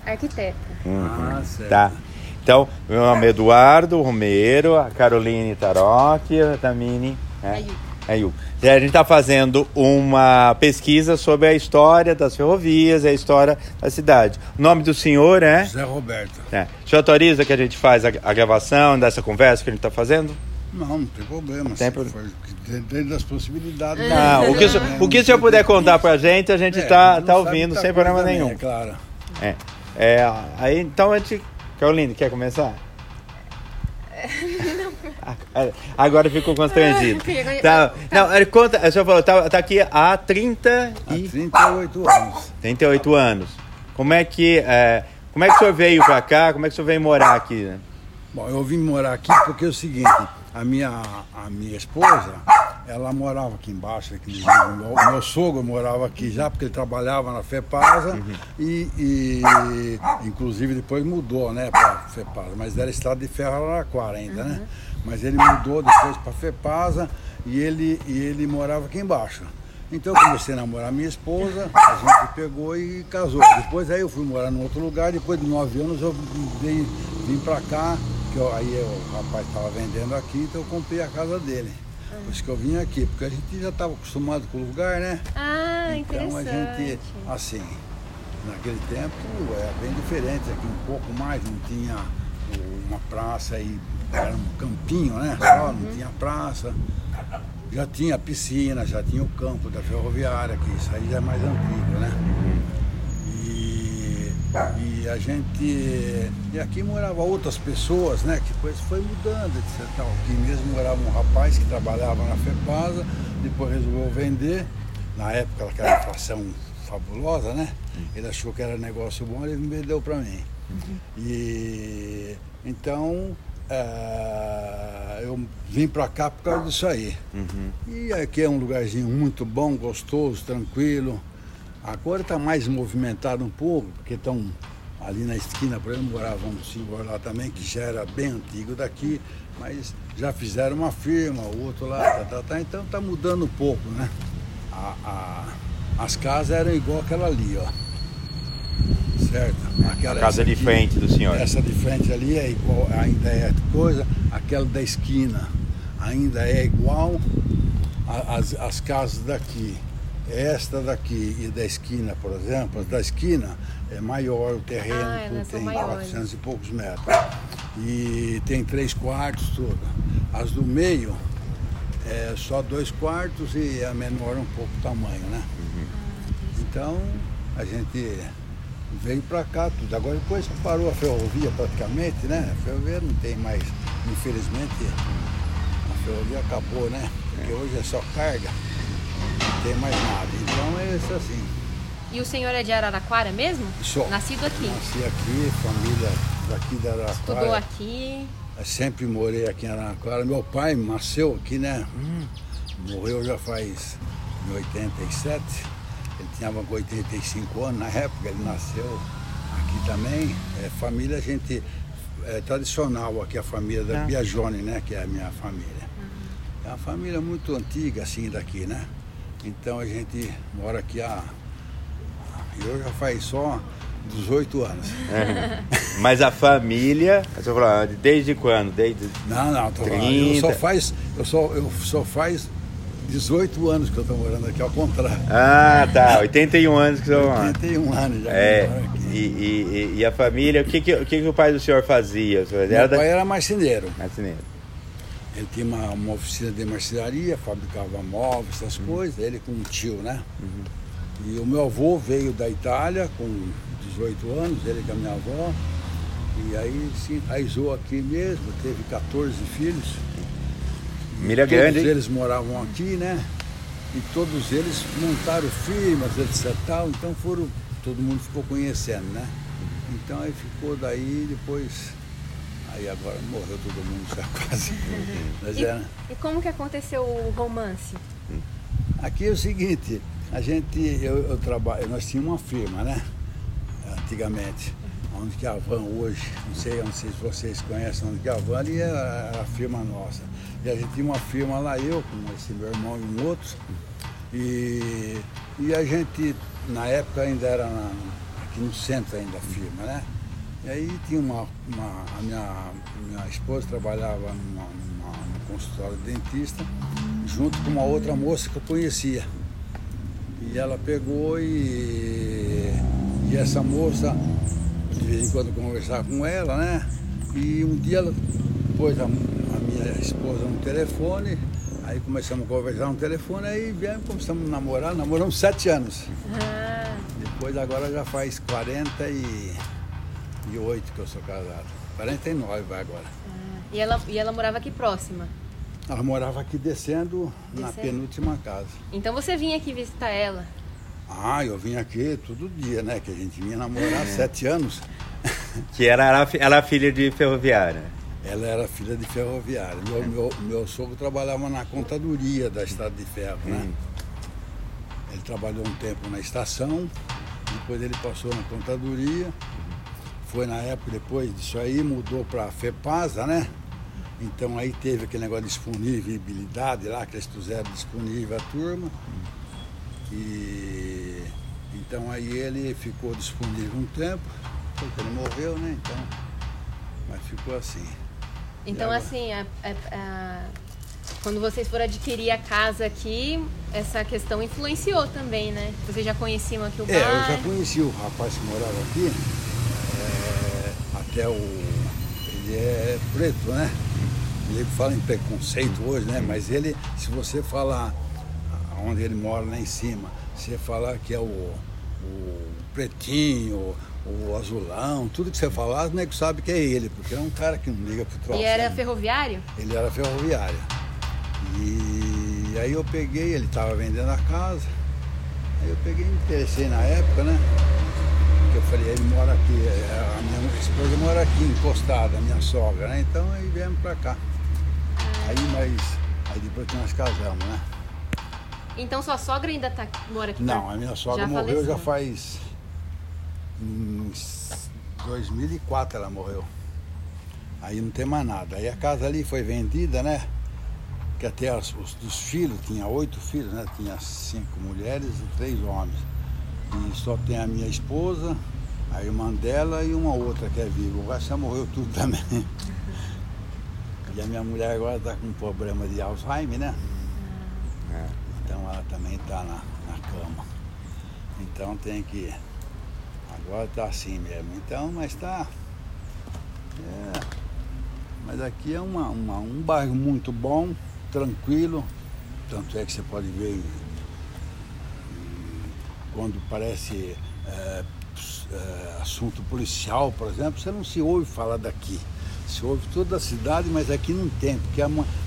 Arquiteta. Certo. Tá. Então, meu nome é Eduardo Romero, a Caroline Tarocchi, a Tamini, né? A gente está fazendo uma pesquisa sobre a história das ferrovias, a história da cidade. O nome do senhor é? José Roberto. O senhor autoriza que a gente faz a gravação dessa conversa que a gente está fazendo? Não tem problema. Dentro das possibilidades. Não, o que o senhor puder contar pra gente, a gente tá ouvindo sem problema nenhum. É claro. Aí, então a gente... Caroline, quer começar? Agora ficou constrangido. Não, conta, a senhora falou, tá aqui há 38 anos. 38 anos. Como é que o senhor veio pra cá? Como é que o senhor veio morar aqui, né? Bom, eu vim morar aqui porque é o seguinte, a minha esposa, ela morava aqui embaixo, meu sogro morava aqui já, porque ele trabalhava na FEPASA e inclusive depois mudou, né, para FEPASA, mas era estrada de ferro Araraquara ainda, né? Mas ele mudou depois para FEPASA e ele morava aqui embaixo. Então eu comecei a namorar minha esposa, a gente pegou e casou. Depois aí eu fui morar num outro lugar, depois de 9 anos eu vim para cá, aí o rapaz estava vendendo aqui, então eu comprei a casa dele. Por isso que eu vim aqui, porque a gente já estava acostumado com o lugar, né? Então interessante. a gente, assim, naquele tempo era bem diferente, aqui um pouco mais, não tinha uma praça e era um campinho, né? Só não tinha praça. Já tinha piscina, já tinha o campo da ferroviária, que isso aí já é mais antigo, né? E a gente... E aqui moravam outras pessoas, né? Que depois foi mudando, etc. Aqui mesmo morava um rapaz que trabalhava na FEPASA, depois resolveu vender. Na época, aquela inflação fabulosa, né? Ele achou que era negócio bom, ele vendeu para mim. E então... eu vim para cá por causa disso aí. E aqui é um lugarzinho muito bom, gostoso, tranquilo. Agora está mais movimentado um pouco, porque estão ali na esquina, por exemplo, morava um senhor lá também, que já era bem antigo daqui, mas já fizeram uma firma, o outro lá, então está mudando um pouco, né? As casas eram igual aquela ali, ó. Certo? A casa de frente do senhor. Essa de frente ali é igual, ainda é coisa, aquela da esquina ainda é igual as casas daqui. Esta daqui e da esquina, por exemplo, as da esquina é maior o terreno, tem 400 e poucos metros. E tem 3 quartos, tudo. As do meio é só 2 quartos e a menor um pouco o tamanho, né? Então a gente veio pra cá tudo. Agora depois que parou a ferrovia praticamente, né? A ferrovia não tem mais, infelizmente, a ferrovia acabou, né? Porque hoje é só carga, não tem mais nada. Então é isso assim. E o senhor é de Araraquara mesmo? Sou. Nascido aqui? Nasci aqui, família daqui da Araraquara. Estudou aqui? Eu sempre morei aqui em Araraquara. Meu pai nasceu aqui, né? Morreu já faz em 87. Ele tinha 85 anos na época, ele nasceu aqui também. Família, a gente é tradicional aqui, a família da Biagione, né? Que é a minha família. É uma família muito antiga, assim, daqui, né? Então a gente mora aqui eu já faz só 18 anos. Mas a família, você falou, desde quando? Desde não, 30? Eu só faz 18 anos que eu estou morando aqui, ao contrário. Ah, tá, 81 anos que você 81 anos já moro aqui. E a família, o que o pai do senhor fazia? Meu pai era marceneiro. Marceneiro. Ele tinha uma oficina de marcenaria, fabricava móveis, essas coisas, ele com um tio, né? E o meu avô veio da Itália com 18 anos, ele com a minha avó, e aí se enraizou aqui mesmo, teve 14 filhos. Família grande. Todos eles moravam aqui, né? E todos eles montaram firmas, etc. Tal, então todo mundo ficou conhecendo, né? Então aí ficou daí, depois... Aí agora morreu todo mundo já quase. Mas e como que aconteceu o romance? Aqui é o seguinte, eu trabalho, nós tínhamos uma firma, né? Antigamente, onde que é a Van hoje, não sei se vocês conhecem onde que é a Van, ali era a firma nossa. E a gente tinha uma firma lá, eu com esse meu irmão e um outro, e a gente, na época ainda era aqui no centro ainda a firma, né? E aí tinha a minha esposa trabalhava num consultório de dentista, junto com uma outra moça que eu conhecia. E ela pegou e essa moça, de vez em quando eu conversava com ela, né? E um dia ela pôs a minha esposa no telefone, aí começamos a conversar no telefone, aí viemos, começamos a namorar, namoramos 7 anos. Depois agora já faz 48 que eu sou casado. 49 vai agora. E ela morava aqui próxima? Ela morava aqui descendo na penúltima casa. Então você vinha aqui visitar ela? Ah, eu vim aqui todo dia, né? Que a gente vinha namorar 7 anos. Que ela era filha de ferroviária. Ela era filha de ferroviária. Meu sogro trabalhava na contadoria da Estrada de Ferro, né? Ele trabalhou um tempo na estação, depois ele passou na contadoria. Foi na época, depois disso aí, mudou para a FEPASA, né? Então aí teve aquele negócio de disponibilidade lá, que eles puseram disponível a turma. E então aí ele ficou disponível um tempo, porque ele morreu, né? Então, mas ficou assim. Então assim, quando vocês foram adquirir a casa aqui, essa questão influenciou também, né? Vocês já conheciam aqui o bairro? Eu já conheci o rapaz que morava aqui, ele é preto, né? Ele fala em preconceito hoje, né? Mas ele, se você falar onde ele mora lá em cima, você falar que é o pretinho, o azulão, tudo que você falar, o nego sabe que é ele, porque é um cara que não liga pro troço. E era ferroviário? Ele era ferroviário. E aí eu peguei, ele estava vendendo a casa, aí eu peguei e me interessei na época, né? Eu falei, ele mora aqui, a minha esposa mora aqui, encostada, a minha sogra, né? Então aí viemos pra cá. Aí depois que nós casamos, né? Então sua sogra ainda mora aqui? Não, a minha sogra morreu já faz... Em 2004 ela morreu. Aí não tem mais nada. Aí a casa ali foi vendida, né? Que até dos filhos, tinha 8 filhos, né? Tinha 5 mulheres e 3 homens. E só tem a minha esposa, a irmã dela e uma outra que é viva. O resto já morreu tudo também. E a minha mulher agora está com um problema de Alzheimer, né? Então ela também está na cama. Então tem que... Agora está assim mesmo. Então, mas está... Mas aqui é um bairro muito bom, tranquilo. Tanto é que você pode ver... Quando parece assunto policial, por exemplo, você não se ouve falar daqui. Se ouve toda a cidade, mas aqui não tem, porque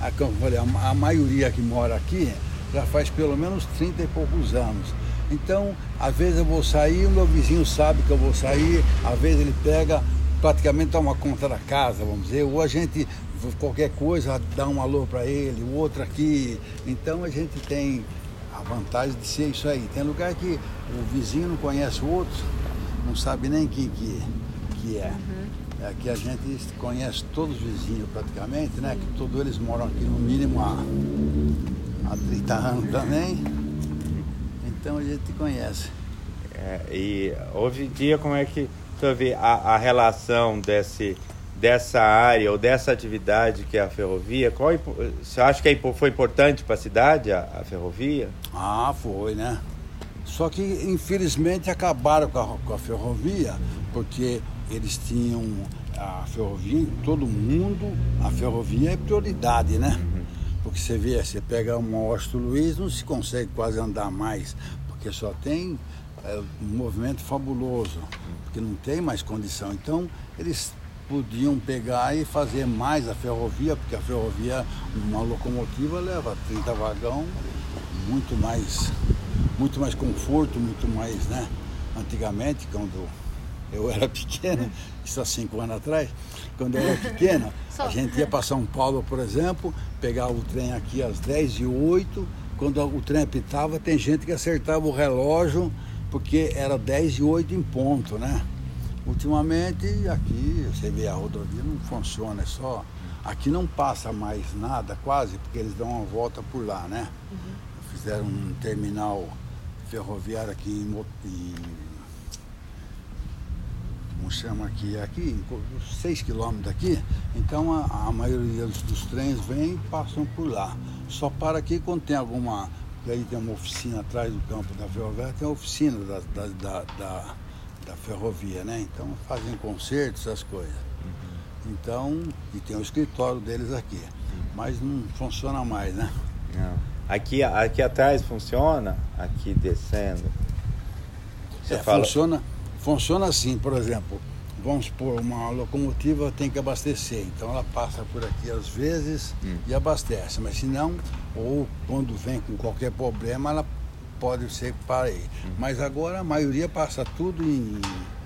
a maioria que mora aqui já faz pelo menos 30 e poucos anos. Então, às vezes eu vou sair, o meu vizinho sabe que eu vou sair, às vezes ele pega, praticamente toma conta da casa, vamos dizer, ou a gente, qualquer coisa, dá um alô para ele, o outro aqui. Então a gente tem a vantagem de ser isso aí. Tem lugar que o vizinho não conhece o outro, não sabe nem quem que é. Aqui a gente conhece todos os vizinhos praticamente, né? Que todos eles moram aqui no mínimo há 30 anos também. Então a gente conhece. E hoje em dia, como é que você vê a relação dessa área ou dessa atividade que é a ferrovia? Você acha que foi importante para a cidade a ferrovia? Ah, foi, né? Só que infelizmente acabaram com a ferrovia, porque eles tinham a ferrovia em todo mundo, a ferrovia é prioridade, né? Porque você vê, você pega uma Washington Luiz, não se consegue quase andar mais, porque só tem um movimento fabuloso, porque não tem mais condição. Então, eles podiam pegar e fazer mais a ferrovia, porque a ferrovia, uma locomotiva leva 30 vagão, muito mais conforto, muito mais, né? Antigamente, quando eu era pequeno, isso há 5 anos atrás, quando eu era pequeno, a gente ia para São Paulo, por exemplo, pegava o trem aqui às 10h08, quando o trem apitava, tem gente que acertava o relógio, porque era 10h08 em ponto, né? Ultimamente, aqui, você vê, a rodovia não funciona, é só... Aqui não passa mais nada, quase, porque eles dão uma volta por lá, né? Fizeram um terminal ferroviário aqui como chama aqui 6 quilômetros daqui, então a maioria dos trens vêm e passam por lá. Só para aqui quando tem alguma, porque aí tem uma oficina atrás do campo da ferrovia, tem a oficina da ferrovia, né? Então fazem concertos, essas coisas. Então, e tem o escritório deles aqui, mas não funciona mais, né? Não. Aqui atrás funciona, aqui descendo. Funciona assim, por exemplo, vamos supor, uma locomotiva tem que abastecer, então ela passa por aqui às vezes e abastece, mas se não, ou quando vem com qualquer problema, ela pode ser que pare aí. Mas agora a maioria passa tudo em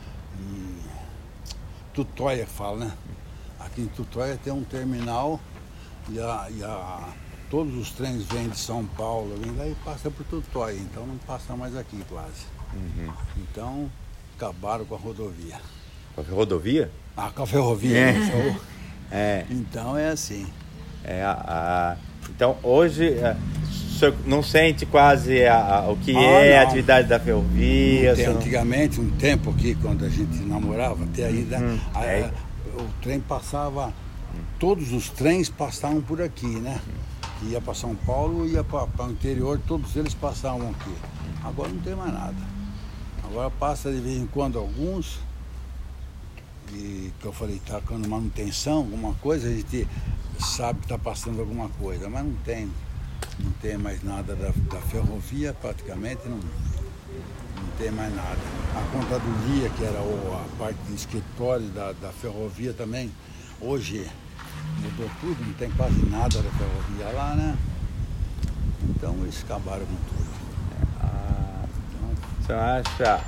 Tutóia, fala, né? Aqui em Tutóia tem um terminal e todos os trens vêm de São Paulo, vêm daí e passa por Tutóia, então não passa mais aqui quase. Então, acabaram com a rodovia. Com a rodovia? Com a ferrovia. Então é assim. Então, hoje, o senhor não sente quase o que a atividade da ferrovia? Antigamente, um tempo aqui, quando a gente namorava, até ainda, o trem passava, todos os trens passavam por aqui, né? Ia para São Paulo, ia para o interior, todos eles passavam aqui. Agora não tem mais nada. Agora passa de vez em quando alguns, e que eu falei, está com manutenção, alguma coisa, a gente sabe que está passando alguma coisa, mas não tem mais nada da ferrovia, praticamente não tem mais nada. A contadoria, que era a parte de escritório da ferrovia também, hoje mudou tudo, não tem quase nada da ferrovia lá, né? Então eles acabaram com tudo. O senhor acha...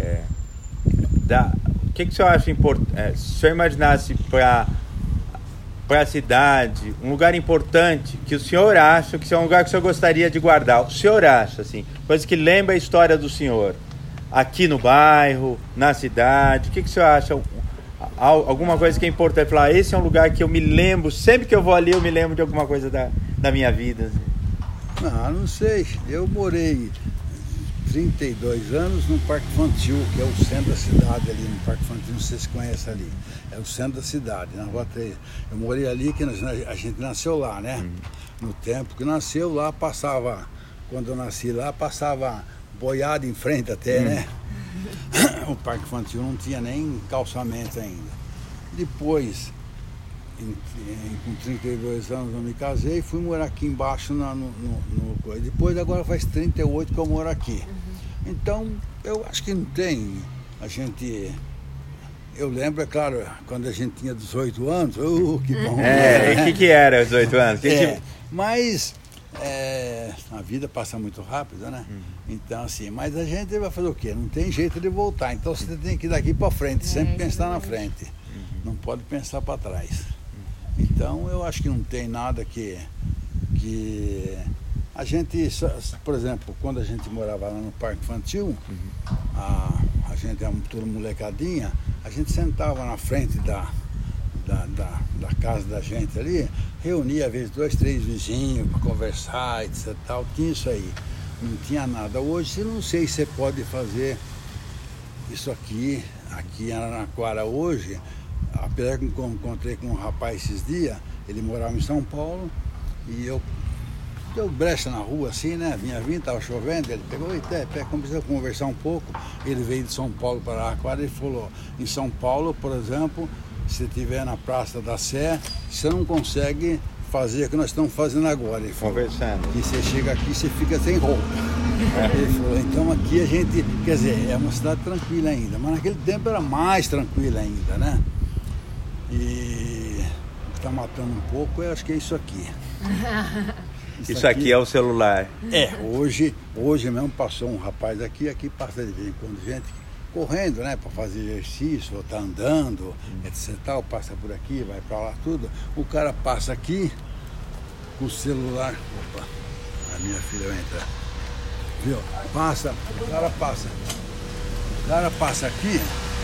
o que o senhor acha importante? Se o senhor imaginasse para a cidade um lugar importante que o senhor acha que é um lugar que o senhor gostaria de guardar, o senhor acha, assim, coisa que lembra a história do senhor, aqui no bairro, na cidade, o que o senhor acha? Alguma coisa que é importante? Falar, esse é um lugar que eu me lembro, sempre que eu vou ali eu me lembro de alguma coisa da minha vida. Assim. Não sei, eu morei 32 anos no Parque Infantil, que é o centro da cidade ali, no Parque Infantil, não sei se conhece ali, é o centro da cidade, na Rua 3. Eu morei ali, que a gente nasceu lá, né? No tempo que nasceu lá, passava, quando eu nasci lá, passava boiada em frente até, né? O Parque Infantil não tinha nem calçamento ainda. Depois, com 32 anos eu me casei e fui morar aqui embaixo depois agora faz 38 que eu moro aqui. Então eu acho que não tem, eu lembro, é claro, quando a gente tinha 18 anos, que bom. E o que era 18 anos? Mas a vida passa muito rápido, né? Então assim, mas a gente vai fazer o quê? Não tem jeito de voltar, então você tem que ir daqui para frente, sempre pensar na frente, não pode pensar para trás. Então eu acho que não tem nada que a gente, por exemplo, quando a gente morava lá no Parque Infantil, a gente era toda molecadinha, a gente sentava na frente da casa da gente ali, reunia às vezes 2, 3 vizinhos para conversar, etc. Tal, tinha isso aí, não tinha nada. Hoje eu não sei se você pode fazer isso aqui em Araraquara hoje. Apesar que eu encontrei com um rapaz esses dias, ele morava em São Paulo e deu brecha na rua assim, né? Vinha vindo, estava chovendo, ele pegou e começou a conversar um pouco. Ele veio de São Paulo para Araraquara e falou, em São Paulo, por exemplo, se estiver na Praça da Sé, você não consegue fazer o que nós estamos fazendo agora. Ele falou, conversando. Que você chega aqui, você fica sem roupa. Ele falou, então aqui a gente, quer dizer, é uma cidade tranquila ainda, mas naquele tempo era mais tranquila ainda, né? E o que está matando um pouco, eu acho que é isso aqui. Isso aqui é o celular. Hoje mesmo passou um rapaz aqui passa de vez em quando gente correndo, né, para fazer exercício, ou tá andando, etc. Tal, passa por aqui, vai para lá, tudo. O cara passa aqui com o celular. Opa, a minha filha vai entrar. Viu? O cara passa aqui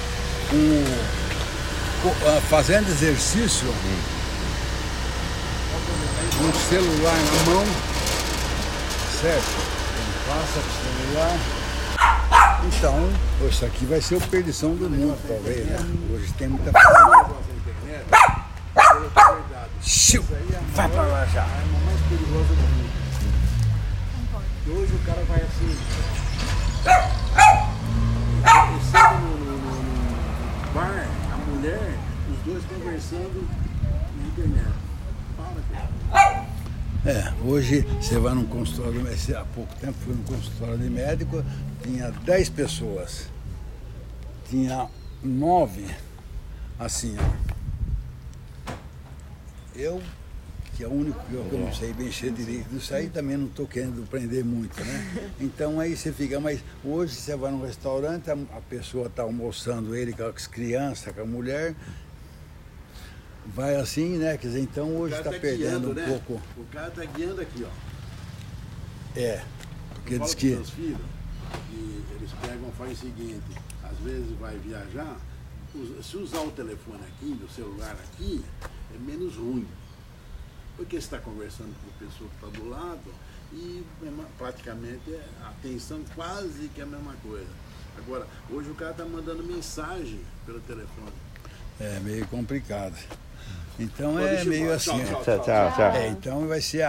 fazendo exercício, com o celular na mão, certo? Ele passa com o celular. Então, isso aqui vai ser o perdição do mundo, talvez, né? Hoje tem muita coisa. Vai pra lá já. É a arma mais perigosa do mundo. E hoje o cara vai assim. Descendo no bar, a mulher, os dois conversando na internet. Hoje você vai num consultório, há pouco tempo fui num consultório de médico, tinha 10 pessoas. Tinha 9 assim, ó. Eu, que é o único que eu não sei mexer direito disso aí, também não estou querendo aprender muito, né? Então aí você fica, mas hoje você vai num restaurante, a pessoa está almoçando ele com as crianças, com a mulher, vai assim, né? Quer dizer, então hoje está perdendo guiando, um pouco. O cara está guiando aqui, ó. Porque diz que... Meus filhos, e eles pegam e fazem o seguinte, às vezes vai viajar, se usar o telefone aqui, o celular aqui, é menos ruim. Porque você está conversando com a pessoa que está do lado e praticamente a atenção quase que é a mesma coisa. Agora, hoje o cara está mandando mensagem pelo telefone. É meio complicado. Então meio assim. Tchau. Então vai ser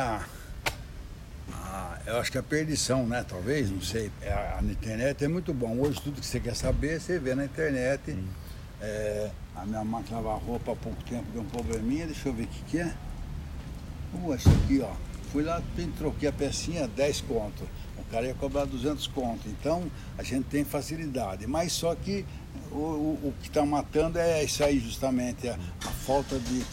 eu acho que a perdição, né? Talvez, não sei. Na internet é muito bom. Hoje tudo que você quer saber, você vê na internet. A minha máquina de lavar roupa há pouco tempo deu um probleminha, deixa eu ver o que é. Isso aqui, ó. Fui lá, troquei a pecinha, 10 conto. O cara ia cobrar 200 conto. Então, a gente tem facilidade. Mas só que o que está matando é isso aí, justamente, a falta de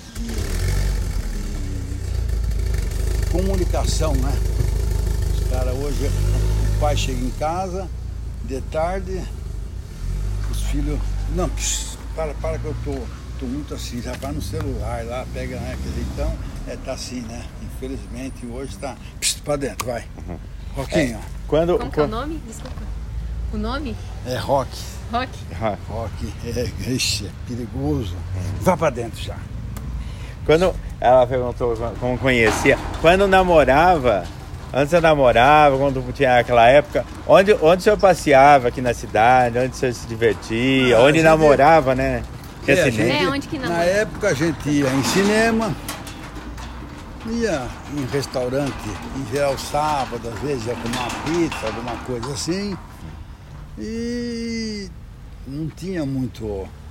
comunicação, né? Os caras hoje, o pai chega em casa, de tarde, os filhos... Não, para que eu tô muito assim, já vai no celular lá, pega, né? Quer dizer, então, tá assim, né? Infelizmente, hoje tá pra dentro, vai. Roquinho. Como que é o nome? Desculpa. O nome? É Rock. Rock? Rock, ixi, é perigoso. Vá pra dentro já. Quando ela perguntou como conhecia, quando namorava, antes eu namorava, quando tinha aquela época, onde o senhor passeava aqui na cidade, onde o senhor se divertia, onde namorava, né? Onde que namorava? Na época a gente ia em cinema, ia em restaurante, em geral sábado, às vezes ia comer uma pizza, alguma coisa assim. E não tinha muito.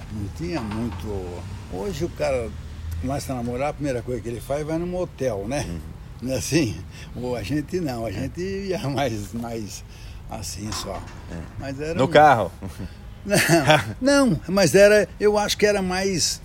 Hoje o cara começa a namorar, a primeira coisa que ele faz é vai num motel, né? Não é assim? Ou a gente não, a gente ia mais assim só. Mas era no carro? Não, mas eu acho que era mais.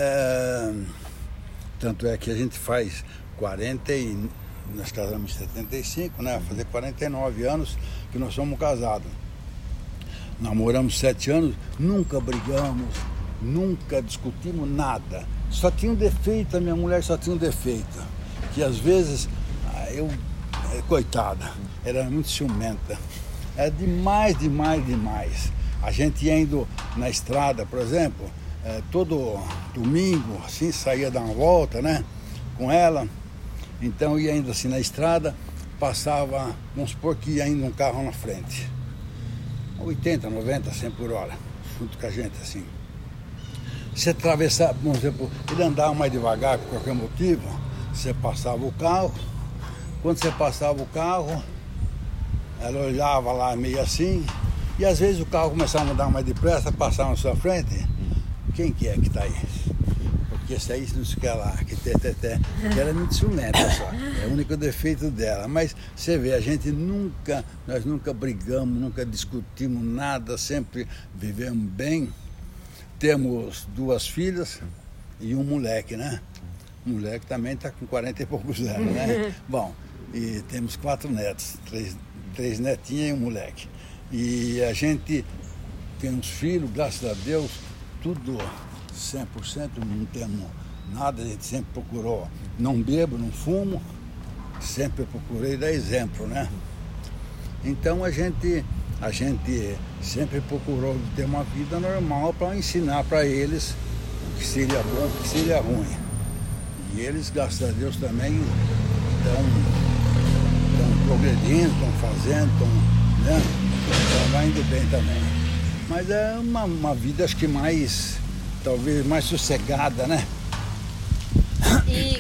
Tanto é que a gente faz 40 e nós casamos em 75, né? Vai fazer 49 anos que nós somos casados. Namoramos 7 anos, nunca brigamos, nunca discutimos nada. Só tinha um defeito, a minha mulher só tinha um defeito. Que às vezes, coitada, era muito ciumenta. Era demais. A gente ia indo na estrada, por exemplo, todo domingo, assim, saía dar uma volta, né, com ela. Então ia indo assim na estrada, passava, vamos supor que ia indo um carro na frente. 80, 90, 100 por hora, junto com a gente, assim. Você atravessava, vamos dizer, ele andava mais devagar por qualquer motivo, você passava o carro. Quando você passava o carro, ela olhava lá meio assim, e às vezes o carro começava a andar mais depressa, passava na sua frente. Quem que é que está aí? Porque esse aí não se quer lá, que ela é muito ciumenta só. É o único defeito dela. Mas você vê, nós nunca brigamos, nunca discutimos nada, sempre vivemos bem. Temos 2 filhas e um moleque, né? O moleque também está com 40 e poucos anos, né? Bom, e temos 4 netos, 3 netinhas e um moleque. E a gente tem uns filhos, graças a Deus, tudo 100%, não temos nada, a gente sempre procurou, não bebo, não fumo, sempre procurei dar exemplo, né? Então a gente sempre procurou ter uma vida normal para ensinar para eles o que seria bom, o que seria ruim. E eles, graças a Deus, também estão progredindo, estão fazendo, né? Então vai indo bem também. Mas é uma vida, acho que mais, talvez mais sossegada, né? E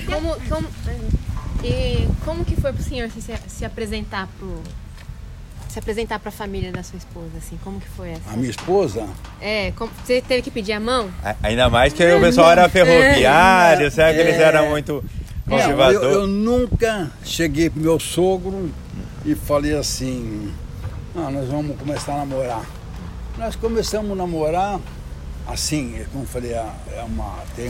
como que foi pro senhor se apresentar para a família da sua esposa, assim? Como que foi essa? A minha esposa? Você teve que pedir a mão? Ainda mais que o pessoal era ferroviário, sabe que eles eram muito conservadores. Eu nunca cheguei pro meu sogro e falei assim, nós vamos começar a namorar. Nós começamos a namorar, assim, como eu falei, tem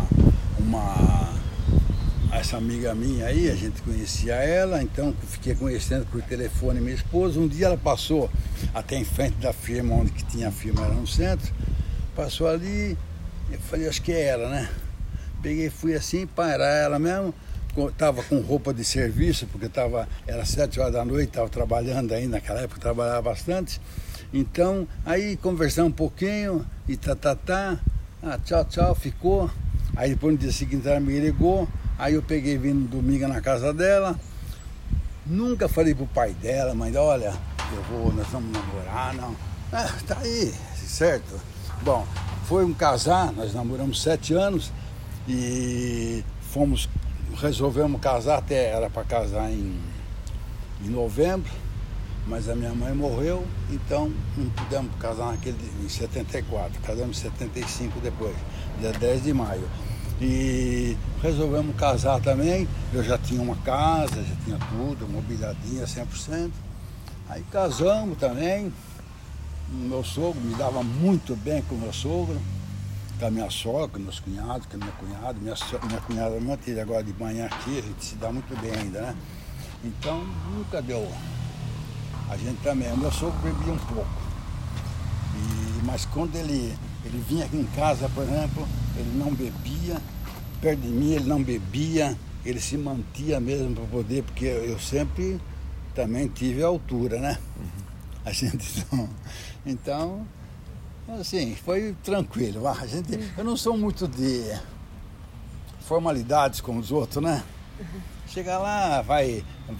essa amiga minha aí, a gente conhecia ela, então fiquei conhecendo por telefone minha esposa. Um dia ela passou até em frente da firma, onde que tinha a firma, era no centro, passou ali, eu falei, acho que é ela, né? Peguei, fui assim, pá, era ela mesmo, tava com roupa de serviço, porque era 7 horas da noite, estava trabalhando ainda, naquela época trabalhava bastante. Então, aí conversamos um pouquinho, e tchau, ficou. Aí depois no dia seguinte ela me ligou, aí eu peguei vindo no domingo na casa dela. Nunca falei pro pai dela, mas olha, nós vamos namorar, não. Tá aí, certo? Bom, foi casar, nós namoramos 7 anos e resolvemos casar, até era para casar em novembro, mas a minha mãe morreu, então não pudemos casar em 74, casamos em 75 depois, dia 10 de maio. E resolvemos casar também, eu já tinha uma casa, já tinha tudo, mobiliadinha 100%. Aí casamos também, meu sogro me dava muito bem com o meu sogro, com a minha sogra, meus cunhados, com a minha cunhada, minha cunhada manteve agora de manhã aqui, a gente se dá muito bem ainda, né? Então nunca deu. A gente também, o meu sogro bebia um pouco, mas quando ele vinha aqui em casa, por exemplo, ele não bebia, perto de mim ele não bebia, ele se mantia mesmo para poder, porque eu sempre também tive altura, né? A gente então, assim, foi tranquilo. Eu não sou muito de formalidades com os outros, né? Chega lá, vai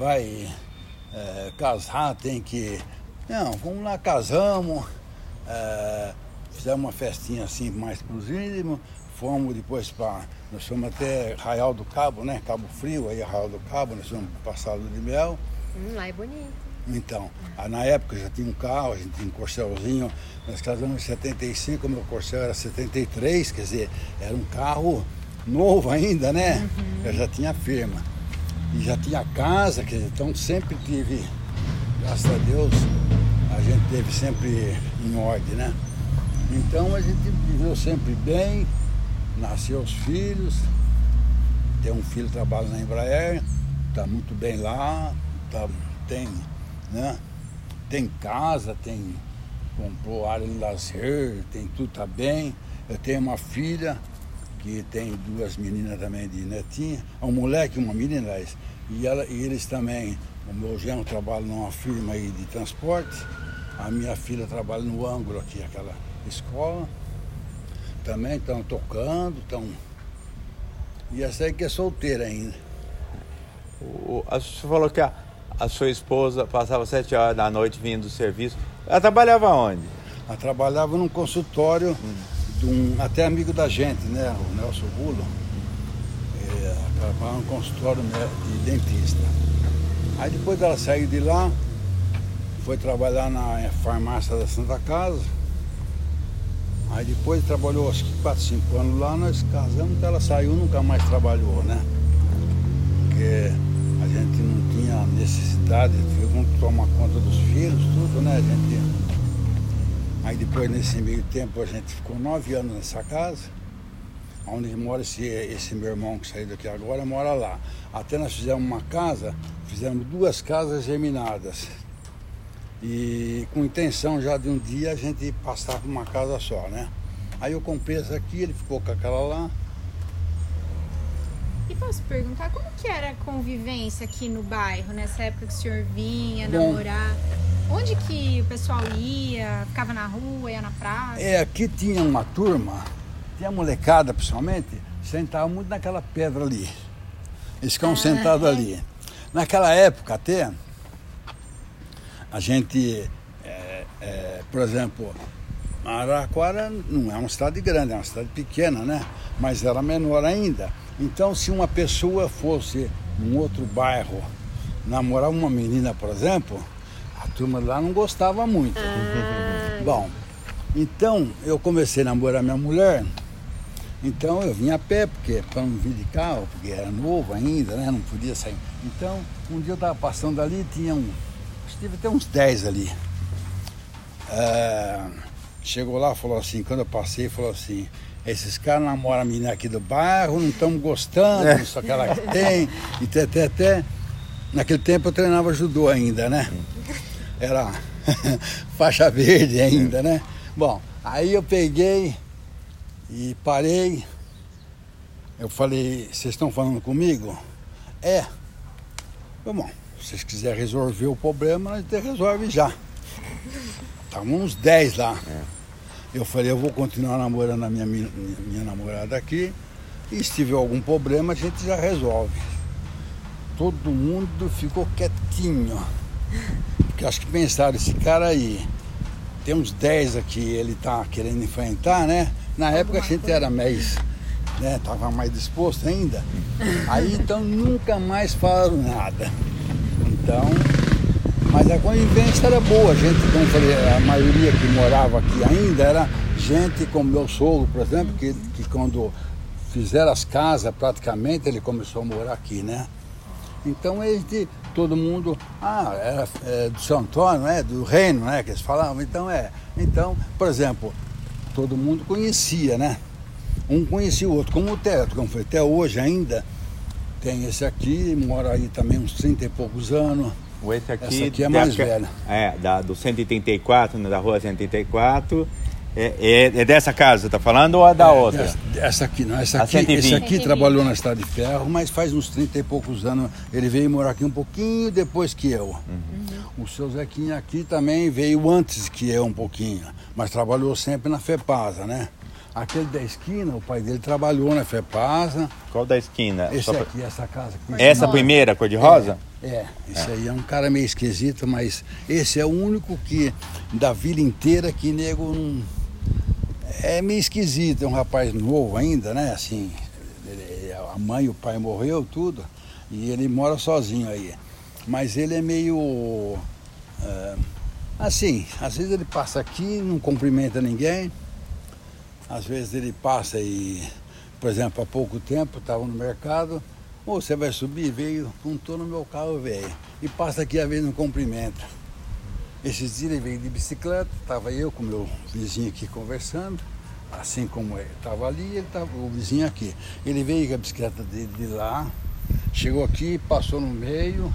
casar, tem que... Não, vamos lá, casamos, fizemos uma festinha assim mais exclusiva, fomos depois nós fomos até Arraial do Cabo, né? Cabo Frio, aí Arraial do Cabo, nós fomos passar a lua de mel. Lá é bonito. Então, na época já tinha um carro, a gente tinha um Corcelzinho, nós casamos em 75, meu Corcel era 73, quer dizer, era um carro novo ainda, né? Eu já tinha firma. E já tinha casa, quer dizer, então sempre tive, graças a Deus, a gente teve sempre em ordem, né? Então a gente viveu sempre bem, nasceu os filhos, tem um filho que trabalha na Embraer, está muito bem lá, tem casa, comprou área de lazer, tem tudo, tá bem. Eu tenho uma filha que tem 2 meninas também de netinha, um moleque e uma menina, e eles também, o meu genro trabalha numa firma aí de transporte, a minha filha trabalha no Ângulo aqui, aquela escola, também estão tocando, e essa aí que é solteira ainda. Você falou que a sua esposa passava 7 horas da noite vindo do serviço. Ela trabalhava onde? Ela trabalhava num consultório de até amigo da gente, né? O Nelson Bulo. Trabalhava num consultório de dentista. Aí depois dela sair de lá, foi trabalhar na farmácia da Santa Casa. Aí depois trabalhou acho que 4, 5 anos lá, nós casamos, então ela saiu, nunca mais trabalhou, né? Porque a gente não tinha necessidade, vamos tomar conta dos filhos, tudo, né? Aí depois, nesse meio tempo, a gente ficou 9 anos nessa casa, onde mora esse meu irmão que saiu daqui agora, mora lá. Até nós fizemos uma casa, fizemos 2 casas geminadas. E com intenção já de um dia a gente passar por uma casa só, né? Aí eu comprei essa aqui, ele ficou com aquela lá. E posso perguntar, como que era a convivência aqui no bairro, nessa época que o senhor vinha namorar? Onde que o pessoal ia? Ficava na rua, ia na praça? Aqui tinha uma turma, tinha molecada principalmente, sentava muito naquela pedra ali. Eles ficavam sentados ali. Naquela época até, a gente por exemplo, Araraquara não é uma cidade grande, é uma cidade pequena, né? Mas era menor ainda. Então, se uma pessoa fosse num outro bairro namorar uma menina, por exemplo, a turma lá não gostava muito. Bom, então eu comecei a namorar minha mulher, então eu vinha a pé, porque para não vir de carro, porque era novo ainda, né? Não podia sair. Então, um dia eu estava passando ali, acho que teve até uns 10 ali. Chegou lá, falou assim, quando eu passei, falou assim, esses caras namoram a menina aqui do bairro, não estamos gostando, só que ela tem, e até. Naquele tempo eu treinava judô ainda, né? Era faixa verde ainda, né? Bom, aí eu peguei e parei. Eu falei, vocês estão falando comigo? Bom, se vocês quiserem resolver o problema, a gente resolve já. Estavam uns 10 lá. Eu falei, eu vou continuar namorando a minha namorada aqui, e se tiver algum problema a gente já resolve. Todo mundo ficou quietinho, porque acho que pensaram, esse cara aí, tem uns 10 aqui, ele tá querendo enfrentar, né? Na época a gente era mais, né? Tava mais disposto ainda. Aí então nunca mais falaram nada. Então, mas a convivência era boa, gente, como eu falei, a maioria que morava aqui ainda era gente como meu sogro, por exemplo, que quando fizeram as casas praticamente, ele começou a morar aqui, né? Então todo mundo, era do São Antônio, né? Do reino, né? Que eles falavam, então, por exemplo, todo mundo conhecia, né? Um conhecia o outro, como o Teto, como foi até hoje ainda, tem esse aqui, mora aí também uns 30 e poucos anos. Esse aqui, essa aqui é mais velha. Do 134, da rua 134. É dessa casa, você está falando, ou é da outra? Essa aqui não, esse aqui trabalhou na Estrada de Ferro, mas faz uns 30 e poucos anos. Ele veio morar aqui um pouquinho depois que eu. O seu Zequinha aqui também veio antes que eu um pouquinho, mas trabalhou sempre na FEPASA, né? Aquele da esquina, o pai dele trabalhou na FEPASA. Qual da esquina? Aqui, essa casa aqui. Essa primeira, cor-de-rosa? Esse aí é um cara meio esquisito, mas esse é o único que, da vida inteira, que nego não... É meio esquisito, é um rapaz novo ainda, né? Assim, a mãe e o pai morreu, tudo, e ele mora sozinho aí. Mas ele é meio... assim, às vezes ele passa aqui, não cumprimenta ninguém. Às vezes ele passa e, por exemplo, há pouco tempo, estava no mercado, você vai subir? Veio, apontou no meu carro, veio. E passa aqui, às vezes não cumprimenta. Esses dias ele veio de bicicleta, estava eu com o meu vizinho aqui conversando, assim como ele estava ali, ele estava o vizinho aqui. Ele veio com a bicicleta dele de lá, chegou aqui, passou no meio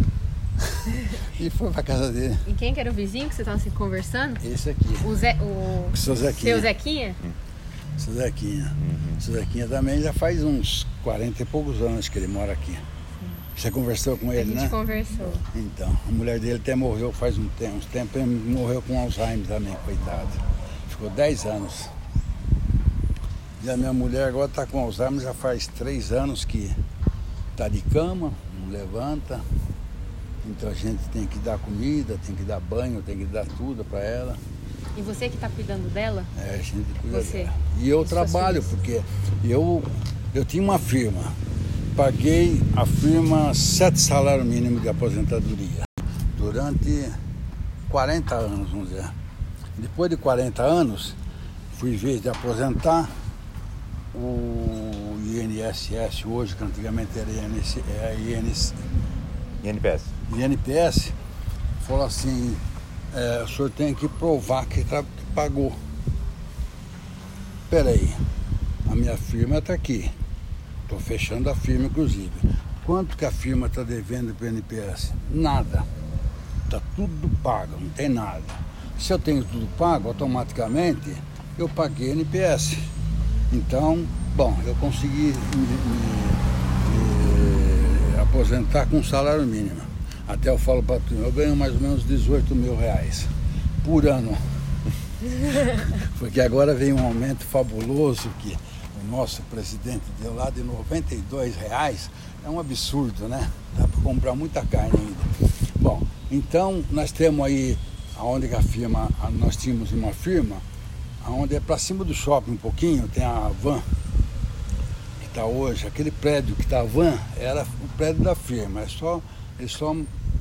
e foi para casa dele. E quem que era o vizinho que você estava assim, conversando? Esse aqui. O seu Zequinha. Seu Zequinha? Seu Zequinha. Seu Zequinha também já faz uns 40 e poucos anos que ele mora aqui. Você conversou com ele, né? A gente conversou. Então, a mulher dele até morreu faz uns tempos, ele morreu com Alzheimer também, coitado. Ficou 10 anos. E a minha mulher agora está com Alzheimer, já faz 3 anos que está de cama, não levanta. Então a gente tem que dar comida, tem que dar banho, tem que dar tudo para ela. E você que está cuidando dela? A gente cuida você. dela. E eu trabalho, porque eu tinha uma firma. Paguei a firma 7 salários mínimos de aposentadoria durante 40 anos, vamos dizer. Depois de 40 anos, fui, em vez de aposentar, o INSS hoje, que antigamente era INPS, falou assim, o senhor tem que provar que pagou. Peraí, a minha firma está aqui. Estou fechando a firma, inclusive. Quanto que a firma está devendo para o INPS? Nada. Está tudo pago, não tem nada. Se eu tenho tudo pago, automaticamente eu paguei INPS. Então, bom, eu consegui me aposentar com salário mínimo. Até eu falo para tu, eu ganho mais ou menos 18 mil reais por ano. Porque agora vem um aumento fabuloso que o nosso presidente deu lá de R$92, é um absurdo, né? Dá para comprar muita carne ainda. Bom, então nós temos aí onde a firma, nós tínhamos uma firma, onde é para cima do shopping um pouquinho, tem a van, que está hoje, aquele prédio que está a van, era o prédio da firma, eles só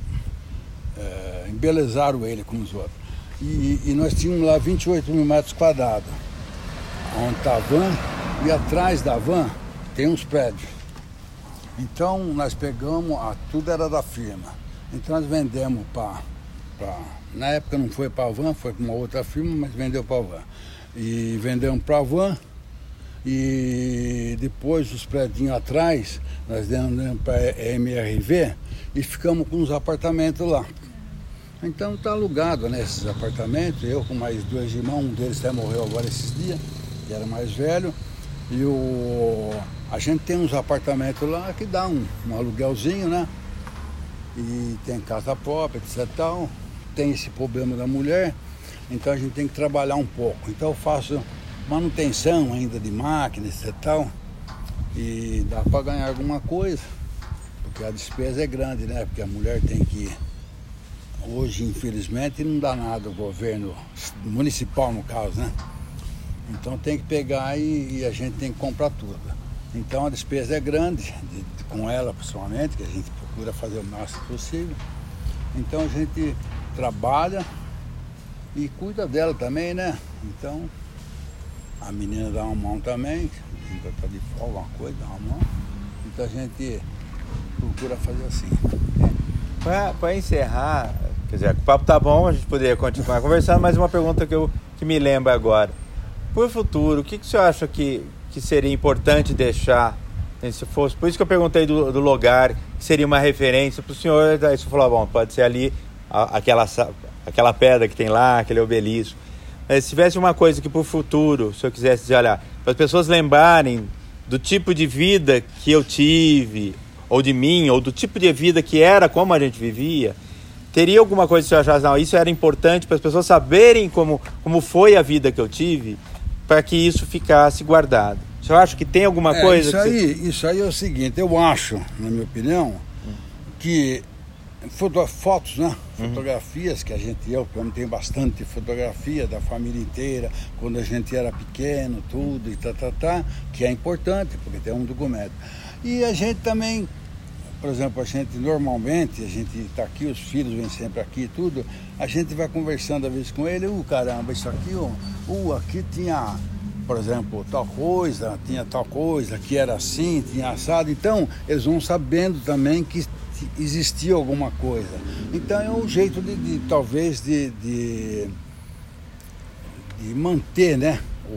embelezaram ele com os outros. E nós tínhamos lá 28 mil metros quadrados, onde está a van, e atrás da van tem uns prédios. Então nós pegamos, tudo era da firma, então nós vendemos na época não foi para a van, foi para uma outra firma, mas vendeu para a van. E vendemos para a van, e depois os prédios atrás, nós vendemos para a MRV e ficamos com os apartamentos lá. Então está alugado, né, esses apartamentos, eu com mais 2 irmãos, um deles até morreu agora esses dias, que era mais velho, e a gente tem uns apartamentos lá que dá um aluguelzinho, né, e tem casa própria, etc. Tal. Tem esse problema da mulher, então a gente tem que trabalhar um pouco. Então eu faço manutenção ainda de máquinas e tal, e dá para ganhar alguma coisa, porque a despesa é grande, né? Porque a mulher tem que, hoje infelizmente não dá nada o governo municipal no caso, né? Então tem que pegar e a gente tem que comprar tudo. Então a despesa é grande, com ela principalmente, que a gente procura fazer o máximo possível. Então a gente trabalha e cuida dela também, né? Então a menina dá uma mão também, ainda está de folga, uma coisa, dá uma mão. Então a gente procura fazer assim. Para encerrar, quer dizer, o papo tá bom, a gente poderia continuar conversando, mas uma pergunta que me lembra agora. Por futuro, o que o senhor acha que seria importante deixar, se fosse, por isso que eu perguntei do lugar, que seria uma referência para o senhor, aí você falou, bom, pode ser ali aquela pedra que tem lá, aquele obelisco. Mas se tivesse uma coisa que por futuro, se eu quisesse dizer, olha, para as pessoas lembrarem do tipo de vida que eu tive, ou de mim, ou do tipo de vida que era como a gente vivia, teria alguma coisa que você achasse, não, isso era importante para as pessoas saberem como foi a vida que eu tive, para que isso ficasse guardado. Você acha que tem alguma coisa? Isso aí é o seguinte, eu acho, na minha opinião, que fotos, né? Fotografias que eu tenho bastante fotografia da família inteira, quando a gente era pequeno, tudo, e que é importante, porque tem um documento. E a gente também, por exemplo, normalmente, a gente está aqui, os filhos vêm sempre aqui e tudo, a gente vai conversando às vezes com ele, caramba, isso aqui, aqui tinha, por exemplo, tal coisa, tinha tal coisa, que era assim, tinha assado, então eles vão sabendo também que existia alguma coisa. Então é um jeito talvez de manter, né?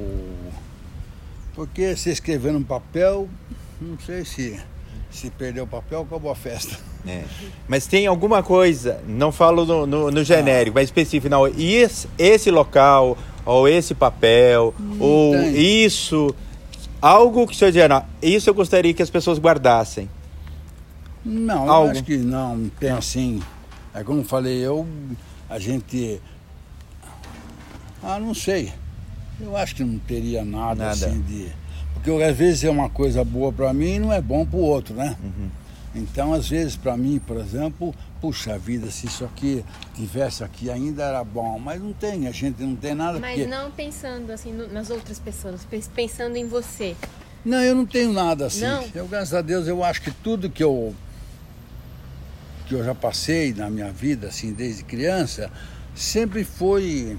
Porque se escrever num papel, não sei se perdeu o papel, acabou a festa. Mas tem alguma coisa, não falo no genérico, mas específico, não, esse local, ou esse papel, ou tem. Isso, algo que o senhor diz, não, isso eu gostaria que as pessoas guardassem. Não, eu acho que não tem assim. É como eu falei, a gente... não sei. Eu acho que não teria nada. Assim de... Porque às vezes é uma coisa boa para mim e não é bom para o outro, né? Então, às vezes, para mim, por exemplo, puxa vida, se isso aqui tivesse aqui ainda era bom. Mas não tem, a gente não tem nada. Mas porque... não pensando assim nas outras pessoas, pensando em você. Não, eu não tenho nada assim. Não? Eu, graças a Deus, eu acho que tudo que eu já passei na minha vida, assim, desde criança, sempre foi...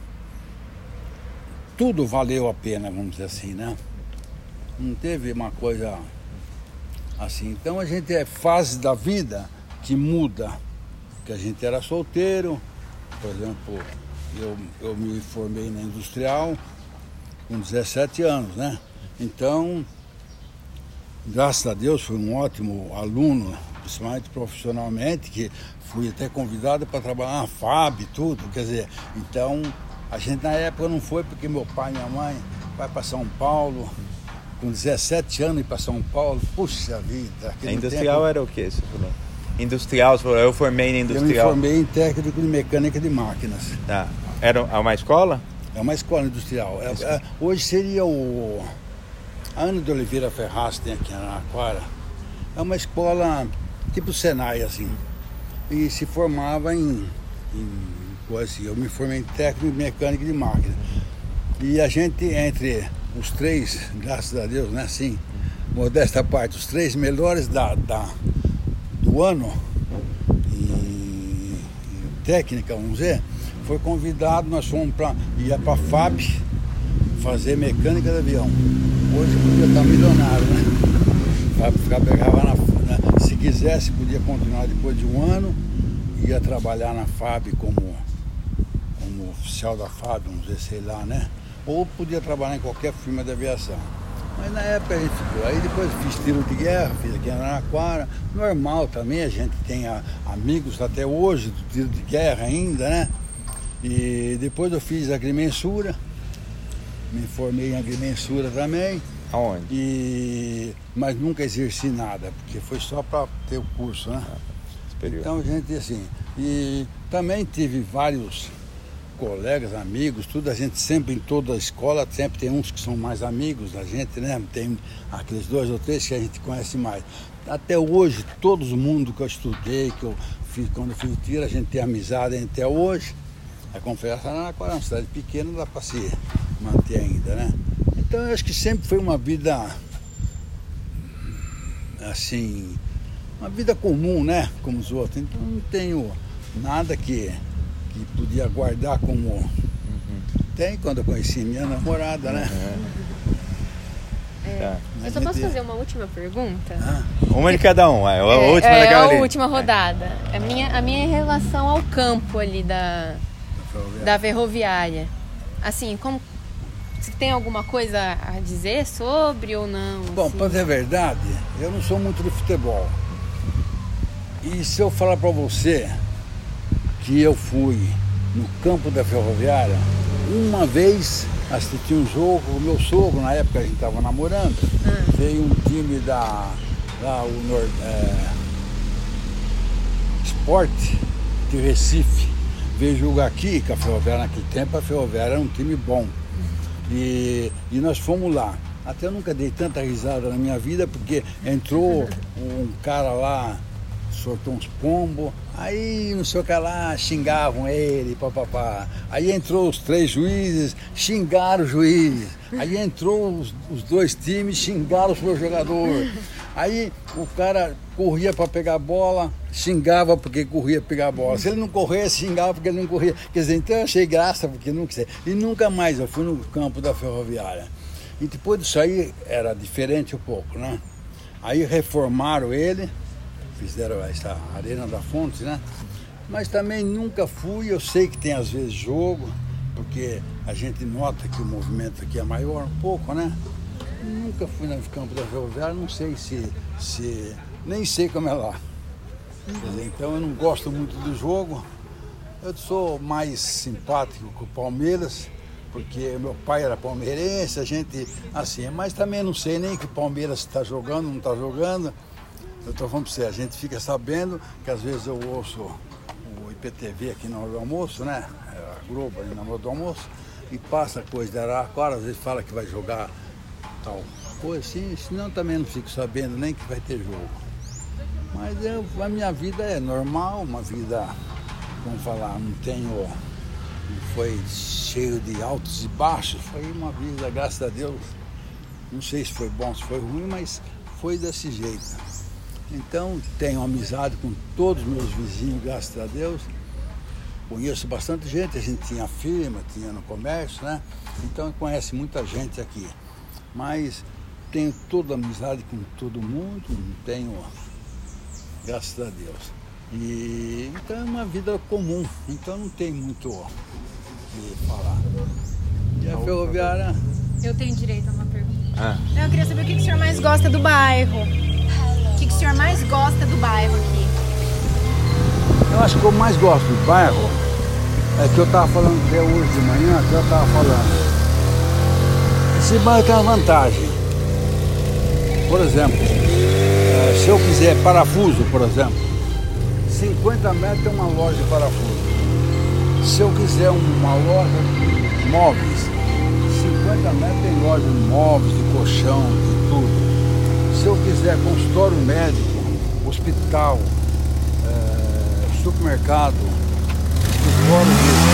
Tudo valeu a pena, vamos dizer assim, né? Não teve uma coisa assim. Então a gente é fase da vida que muda. Que a gente era solteiro, por exemplo, eu me formei na industrial com 17 anos, né? Então, graças a Deus, fui um ótimo aluno, principalmente profissionalmente, que fui até convidado para trabalhar na FAB e tudo, quer dizer, então a gente na época não foi porque meu pai e minha mãe vai para São Paulo, com 17 anos ir para São Paulo, puxa vida. A industrial tempo... era o que você falou? Industrial, eu formei na industrial. Eu me formei em técnico de mecânica de máquinas. Tá. Era uma escola? É uma escola industrial. Hoje seria a Ana de Oliveira Ferraz, tem aqui na Araraquara. É uma escola tipo Senai, assim. E se formava em coisa assim. Eu me formei em técnico e mecânico de máquina. E a gente, entre os 3, graças a Deus, né, assim, modesta parte, os 3 melhores do ano em técnica, vamos dizer, foi convidado, nós fomos ia para a FAB fazer mecânica de avião. Hoje podia estar milionário, né? Pegava se quisesse, podia continuar depois de um ano, ia trabalhar na FAB como oficial da FAB, vamos dizer, sei lá, né? Ou podia trabalhar em qualquer firma de aviação. Mas na época a gente ficou. Aí depois fiz tiro de guerra, fiz aqui em Araraquara. Normal também, a gente tem amigos até hoje do tiro de guerra ainda, né? E depois eu fiz agrimensura, me formei em agrimensura também. Aonde? Mas nunca exerci nada, porque foi só para ter o curso, né? Então a gente assim. E também tive vários colegas, amigos, tudo, a gente sempre em toda a escola, sempre tem uns que são mais amigos da gente, né? Tem aqueles 2 ou 3 que a gente conhece mais. Até hoje, todo mundo que eu estudei, que eu fiz, quando eu fiz o tiro, a gente tem amizade até hoje. A Confederação Araraquara é uma cidade pequena, dá para se manter ainda, né? Então eu acho que sempre foi uma vida assim, uma vida comum, né? Como os outros. Então não tenho nada que podia guardar como tem quando eu conheci minha namorada, né? Eu só posso fazer uma última pergunta? Uma de cada um, a última da Carolina. A última rodada. A minha relação ao campo ali da ferroviária. Assim, se tem alguma coisa a dizer sobre ou não? Bom, assim? para dizer a verdade, eu não sou muito de futebol. E se eu falar para você que eu fui no campo da ferroviária, uma vez assisti um jogo, o meu sogro, na época a gente estava namorando, veio um time Esporte de Recife, veio jogar aqui, que a ferroviária naquele tempo, a ferroviária era um time bom. E nós fomos lá. Até eu nunca dei tanta risada na minha vida, porque entrou um cara lá, soltou uns pombos, aí não sei o que lá, xingavam ele, papapá. Aí entrou os 3 juízes, xingaram o juiz. Aí entrou os 2 times, xingaram o seu jogador. Aí o cara corria para pegar a bola, xingava porque corria para pegar a bola. Se ele não corresse, xingava porque ele não corria. Quer dizer, então eu achei graça porque nunca sei. E nunca mais eu fui no campo da ferroviária. E depois disso aí era diferente um pouco, né? Aí reformaram ele, fizeram essa Arena da Fonte, né? Mas também nunca fui, eu sei que tem às vezes jogo, porque a gente nota que o movimento aqui é maior um pouco, né? Nunca fui no campo da ferroviária, não sei nem sei como é lá. Quer dizer, então eu não gosto muito do jogo. Eu sou mais simpático com o Palmeiras, porque meu pai era palmeirense, a gente assim, mas também não sei nem que o Palmeiras está jogando, não está jogando. Eu estou falando para você, a gente fica sabendo que às vezes eu ouço o IPTV aqui na hora do almoço, né? A Globo ali na hora do almoço, e passa coisa da Araraquara, às vezes fala que vai jogar tal coisa assim, senão também não fico sabendo nem que vai ter jogo. Mas a minha vida é normal, uma vida, vamos falar, não foi cheio de altos e baixos, foi uma vida, graças a Deus, não sei se foi bom, se foi ruim, mas foi desse jeito. Então tenho amizade com todos os meus vizinhos, graças a Deus. Conheço bastante gente, a gente tinha firma, tinha no comércio, né? Então conhece muita gente aqui. Mas tenho toda amizade com todo mundo, não tenho, graças a Deus. E então é uma vida comum, então não tem muito o que falar. E a ferroviária... Eu tenho direito a uma pergunta. Eu queria saber o que o senhor mais gosta do bairro. O que o senhor mais gosta do bairro aqui? Eu acho que eu mais gosto do bairro é que eu estava falando até hoje de manhã, que eu estava falando. Esse bairro tem uma vantagem. Por exemplo, se eu quiser parafuso, por exemplo, 50 metros tem uma loja de parafuso. Se eu quiser uma loja de móveis, 50 metros tem loja de móveis, de colchão, de tudo. Se eu quiser consultório médico, hospital, supermercado, escritório de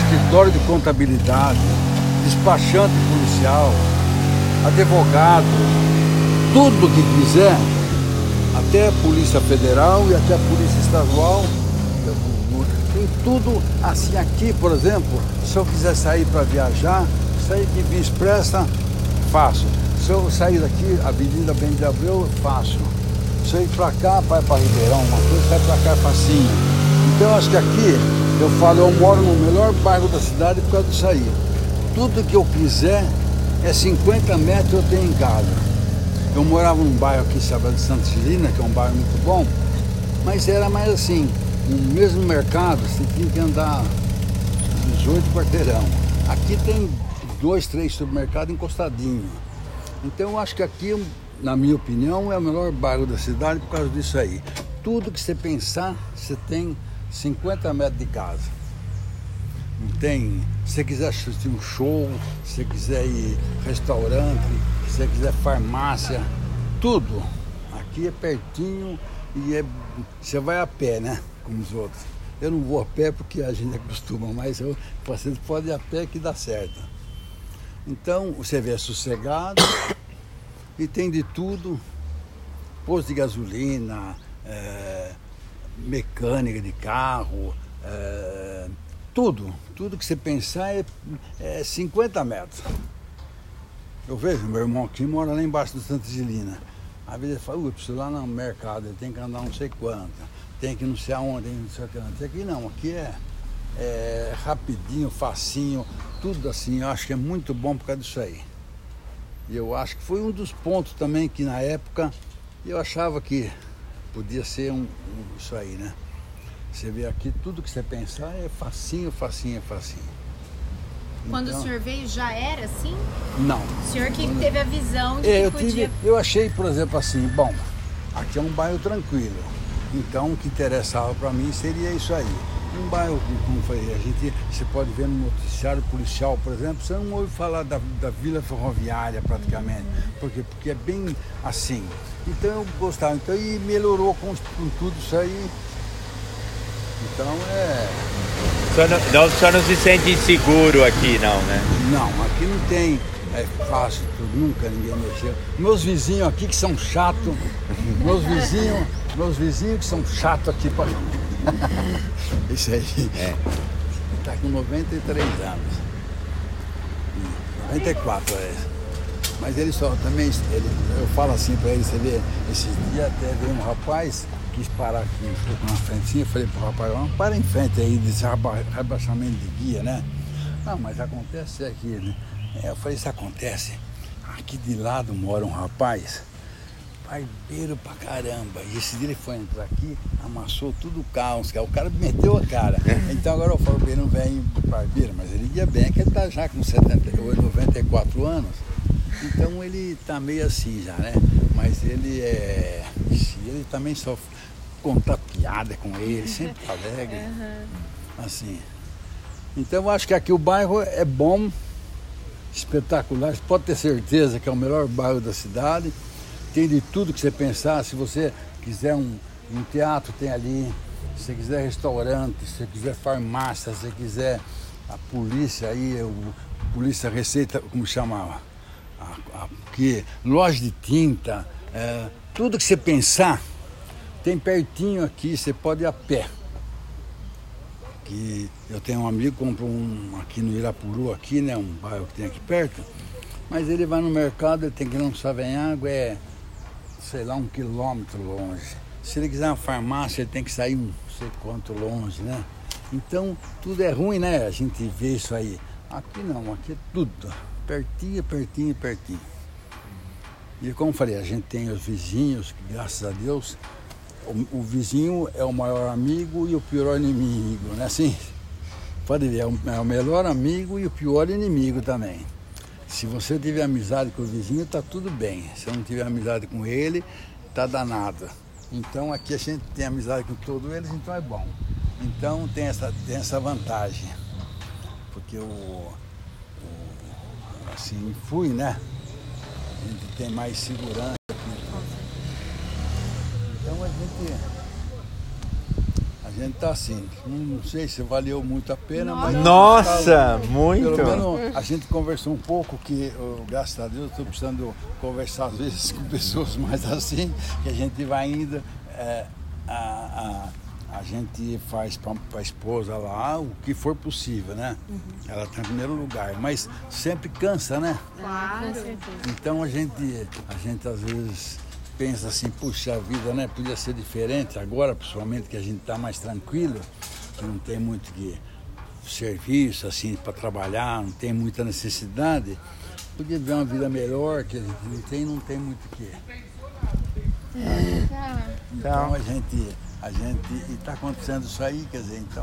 escritório de contabilidade, despachante policial, advogado, tudo que quiser, até a Polícia Federal e até a Polícia Estadual, tem tudo assim aqui, por exemplo, se eu quiser sair para viajar, sair de Via Expressa, faço. Se eu sair daqui, Avenida Bento de Abreu, faço. Se eu ir para cá, vai para Ribeirão, uma coisa, vai para cá, facinho. Então eu acho que aqui, eu falo, eu moro no melhor bairro da cidade por causa disso aí. Tudo que eu quiser, é 50 metros eu tenho em casa. Eu morava num bairro aqui, chamado de Santa Celina, que é um bairro muito bom, mas era mais assim, no mesmo mercado, você tinha que andar 18 quarteirão. Aqui tem 2, 3 supermercados encostadinhos. Então eu acho que aqui, na minha opinião, é o melhor bairro da cidade por causa disso aí. Tudo que você pensar, você tem 50 metros de casa. Não tem, se você quiser assistir um show, se você quiser ir restaurante, se você quiser farmácia, tudo. Aqui é pertinho e você vai a pé, né? Como os outros. Eu não vou a pé porque a gente acostuma, mas você pode ir a pé que dá certo. Então, você vê, é sossegado e tem de tudo, posto de gasolina, mecânica de carro, tudo que você pensar é 50 metros. Eu vejo, meu irmão aqui mora lá embaixo do Santa Celina. Às vezes ele fala, eu preciso ir lá no mercado, ele tem que andar não sei quanto, tem que não sei aonde, não sei quanto. Aqui não, aqui é rapidinho, facinho, tudo assim, eu acho que é muito bom por causa disso aí. E eu acho que foi um dos pontos também que na época eu achava que podia ser isso aí, né? Você vê aqui, tudo que você pensar é facinho, facinho, facinho. Quando o senhor veio já era assim? Não. O senhor que teve a visão de que podia... Eu achei, por exemplo, assim, bom, aqui é um bairro tranquilo. Então o que interessava para mim seria isso aí. Um bairro, como foi, você pode ver no noticiário policial, por exemplo, você não ouve falar da Vila Ferroviária praticamente, porque é bem assim. Então eu gostava, então, e melhorou com tudo isso aí. Então O senhor não se sente inseguro aqui, não, né? Não, aqui não tem, é fácil tudo, nunca ninguém mexeu. Meus vizinhos aqui que são chatos, meus vizinhos que são chatos aqui para... Isso aí. Está com 93 anos. 94 Mas ele só também, eu falo assim para ele, você vê, esses dias até veio um rapaz, quis parar aqui um pouco na frente, eu falei pro rapaz, vamos para em frente aí desse rebaixamento de guia, né? Não, mas acontece aqui, né? Eu falei, isso acontece. Aqui de lado mora um rapaz, barbeiro pra caramba. E esse dia ele foi entrar aqui, amassou tudo o carro, o cara meteu a cara. Então agora eu falo, ele não vem barbeiro, mas ele ia bem, que ele tá já com 94 anos. Então ele tá meio assim já, né? Mas ele também só conta piada com ele, sempre alegre. Assim. Então eu acho que aqui o bairro é bom, espetacular. Você pode ter certeza que é o melhor bairro da cidade. Tem de tudo que você pensar. Se você quiser um teatro, tem ali. Se você quiser restaurante, se você quiser farmácia, se você quiser a polícia aí, polícia Receita, como chamava? Aqui, loja de tinta, tudo que você pensar, tem pertinho aqui, você pode ir a pé. Que eu tenho um amigo que comprou aqui no Irapuru, aqui, né, um bairro que tem aqui perto, mas ele vai no mercado, ele tem que ir no Savenhago, sei lá, 1 quilômetro longe. Se ele quiser uma farmácia, ele tem que sair não sei quanto longe, né? Então, tudo é ruim, né? A gente vê isso aí. Aqui não, aqui é tudo pertinho, pertinho, pertinho. E como eu falei, a gente tem os vizinhos, que graças a Deus, o vizinho é o maior amigo e o pior inimigo, né? Assim, pode ver, é o melhor amigo e o pior inimigo também. Se você tiver amizade com o vizinho, tá tudo bem. Se não tiver amizade com ele, tá danado. Então aqui a gente tem amizade com todos eles, então é bom. Então tem essa vantagem. Porque assim, fui, né? A gente tem mais segurança aqui. Então a gente tá assim, não sei se valeu muito a pena, mas... Nossa, muito! Pelo menos a gente conversou um pouco, que graças a Deus eu estou precisando conversar às vezes com pessoas mais assim, que a gente vai indo, a gente faz para a esposa lá o que for possível, né? Ela está em primeiro lugar, mas sempre cansa, né? Claro. Com certeza. Então a gente às vezes pensa assim, puxa a vida, né? Podia ser diferente agora, principalmente que a gente está mais tranquilo, que não tem muito serviço assim para trabalhar, não tem muita necessidade. Podia ver uma vida melhor, que a gente não tem muito o que. Então a gente está acontecendo isso aí, quer dizer, então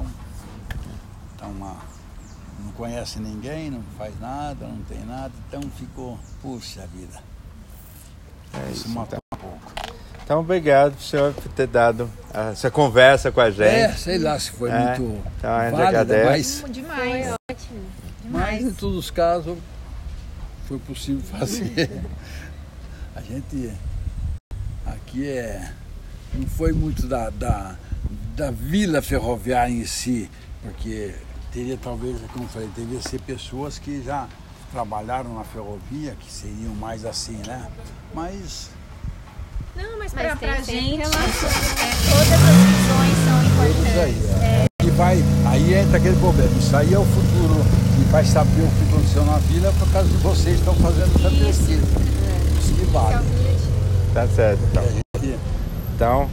não conhece ninguém, não faz nada, não tem nada, então ficou, puxa vida. Isso matou um pouco. Então, obrigado, senhor, por ter dado essa conversa com a gente. Sei lá se foi muito então, a gente válida, agradece. mas Demais. Ótimo. Mas em todos os casos foi possível fazer. A gente aqui não foi muito da vila ferroviária em si, porque teria talvez, como eu falei, deveria ser pessoas que já trabalharam na ferrovia, que seriam mais assim, né? Mas Não, mas Mas pra tem gente, relação. todas as visões são todos importantes. aí entra aquele problema. Isso aí é o futuro, e vai saber o que aconteceu na vila por causa de vocês que estão fazendo essa pesquisa. Isso que vale. Tá certo, então. E a gente Então,